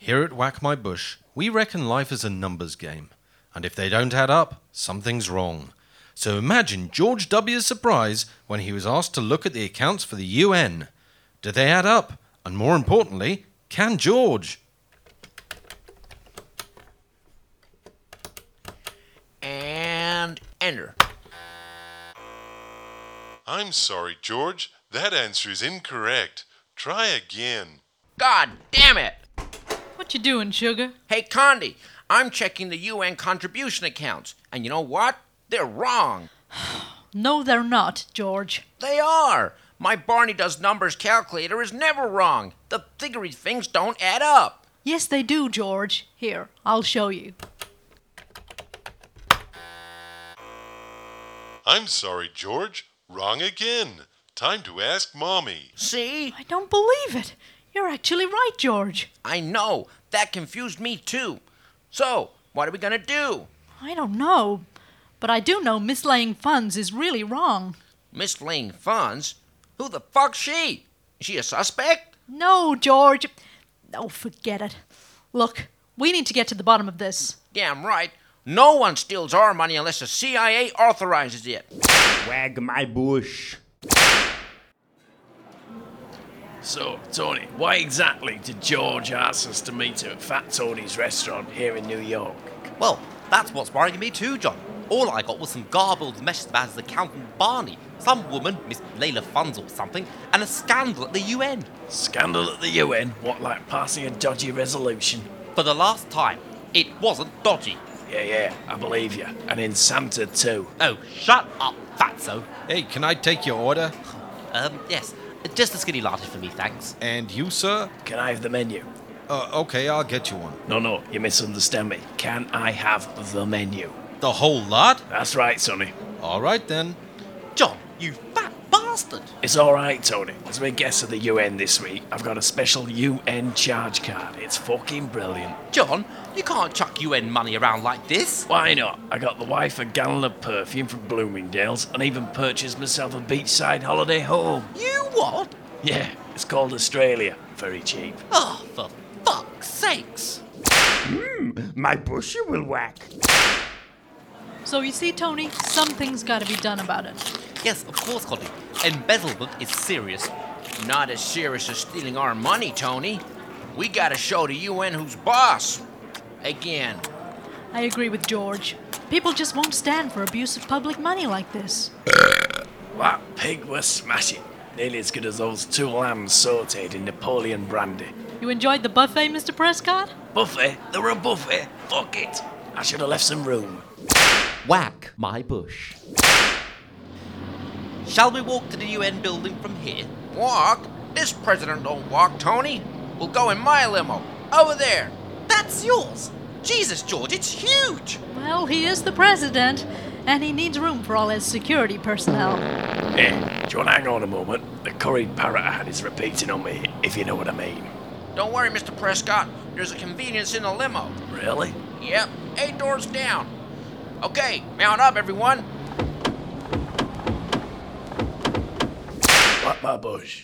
Here at Whack My Bush, we reckon life is a numbers game. And if they don't add up, something's wrong. So imagine George W.'s surprise when he was asked to look at the accounts for the UN. Do they add up? And more importantly, can George? And enter. I'm sorry, George. That answer is incorrect. Try again. God damn it! What you doing, Sugar? Hey, Condi, I'm checking the UN contribution accounts. And you know what? They're wrong. No, they're not, George. They are. My Barney Does Numbers calculator is never wrong. The figurey things don't add up. Yes, they do, George. Here, I'll show you. I'm sorry, George. Wrong again. Time to ask Mommy. See? I don't believe it. You're actually right, George. I know. That confused me too. So, what are we gonna do? I don't know. But I do know mislaying funds is really wrong. Mislaying funds? Who the fuck's she? Is she a suspect? No, George. Oh, forget it. Look, we need to get to the bottom of this. Damn right. No one steals our money unless the CIA authorizes it. Wag my bush. So, Tony, why exactly did George ask us to meet him at Fat Tony's restaurant here in New York? Well, that's what's worrying me too, John. All I got was some garbled messages about his accountant Barney, some woman, Miss Layla Funds or something, and a scandal at the UN. Scandal at the UN? What, like passing a dodgy resolution? For the last time, it wasn't dodgy. Yeah, I believe you. And in Santa too. Oh, shut up, fatso. Hey, can I take your order? Yes, just a skinny latte for me, thanks. And you, sir? Can I have the menu? Okay, I'll get you one. No, you misunderstand me. Can I have the menu? The whole lot? That's right, Sonny. All right, then. John, you fat bastard. It's all right, Tony. As my guest of the UN this week, I've got a special UN charge card. It's fucking brilliant. John, you can't chuck UN money around like this. Why not? I got the wife a gallon of perfume from Bloomingdale's and even purchased myself a beachside holiday home. You what? Yeah, it's called Australia. Very cheap. Oh, for fuck's sakes. My bush you will whack. So you see, Tony, something's got to be done about it. Yes, of course, Connie. Embezzlement is serious. Not as serious as stealing our money, Tony. We gotta show the UN who's boss. Again. I agree with George. People just won't stand for abuse of public money like this. That pig was smashing. Nearly as good as those 2 lambs sautéed in Napoleon brandy. You enjoyed the buffet, Mr. Prescott? Buffet? There were a buffet? Fuck it. I should have left some room. Whack my bush. Shall we walk to the UN building from here? Walk? This president don't walk, Tony. We'll go in my limo. Over there. That's yours. Jesus, George, it's huge. Well, he is the president, and he needs room for all his security personnel. Hey, do you want to hang on a moment? The curried parrot I had is repeating on me, if you know what I mean. Don't worry, Mr. Prescott. There's a convenience in the limo. Really? Yep, 8 doors down. Okay, mount up, everyone. Whack my bush.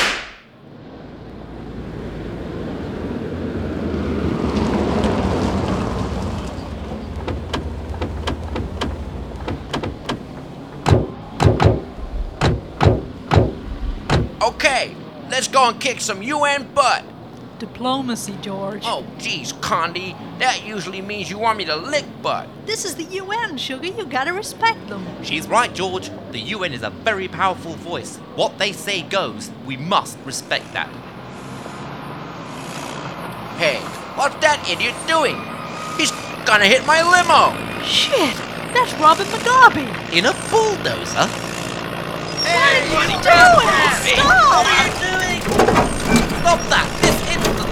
Okay, let's go and kick some UN butt. Diplomacy, George. Oh, geez, Condi. That usually means you want me to lick butt. This is the UN, Sugar. You gotta respect them. She's right, George. The UN is a very powerful voice. What they say goes. We must respect that. Hey, what's that idiot doing? He's gonna hit my limo. Shit, that's Robin Mugabe. In a bulldozer? Hey, What are you doing? Stop! What are you doing? Stop that! This instant!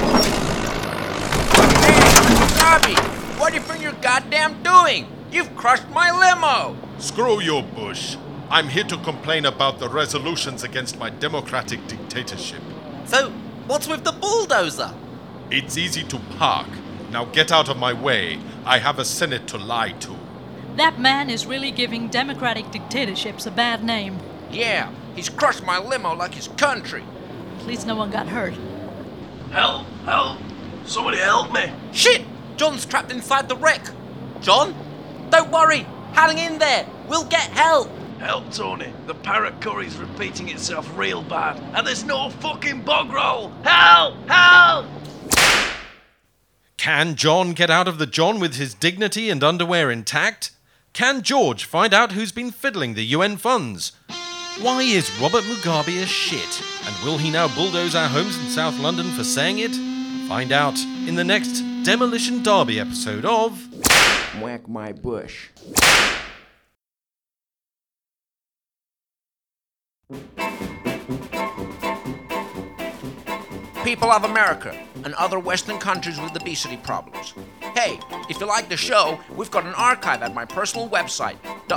Hey, Mugabe, what are you bring your goddamn doing? You've crushed my limo. Screw you, Bush. I'm here to complain about the resolutions against my democratic dictatorship. So, what's with the bulldozer? It's easy to park. Now get out of my way. I have a Senate to lie to. That man is really giving democratic dictatorships a bad name. Yeah, he's crushed my limo like his country. At least no one got hurt. Help! Help! Somebody help me. Shit! John's trapped inside the wreck. John? Don't worry. Hang in there. We'll get help. Help, Tony. The parrot curry's repeating itself real bad, and there's no fucking bog roll. Help! Help! Can John get out of the John with his dignity and underwear intact? Can George find out who's been fiddling the UN funds? Why is Robert Mugabe a shit? And will he now bulldoze our homes in South London for saying it? Find out in the next Demolition Derby episode of Whack My Bush. People of America and other Western countries with obesity problems. Hey, if you like the show, we've got an archive at my personal website,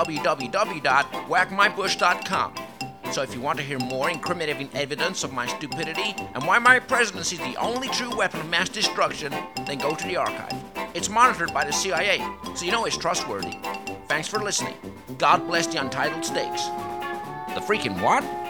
www.whackmybush.com. So if you want to hear more incriminating evidence of my stupidity and why my presidency is the only true weapon of mass destruction, then go to the archive. It's monitored by the CIA, so you know it's trustworthy. Thanks for listening. God bless the Untitled Stakes. The freaking what?